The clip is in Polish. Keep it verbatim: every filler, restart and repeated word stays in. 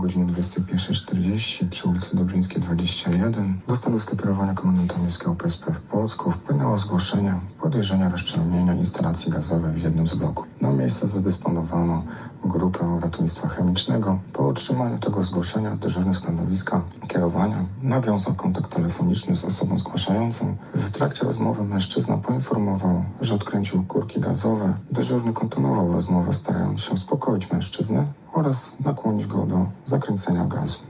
godzinie dwudziestej pierwszej czterdzieści przy ulicy Dobrzyńskiej dwadzieścia jeden do stanowiska kierowania komendanta miejskiego P S P w Płocku wpłynęło zgłoszenie podejrzenia rozszczelnienia instalacji gazowej w jednym z bloków. Na miejsce zadysponowano grupę ratownictwa chemicznego. Po otrzymaniu tego zgłoszenia dyżurny stanowiska kierowania nawiązał kontakt telefoniczny z osobą zgłaszającą. W trakcie rozmowy mężczyzna poinformował, że odkręcił kurki gazowe. Dyżurny kontynuował rozmowę, starając się uspokoić mężczyznę oraz nakłonić go do zakręcenia gazu.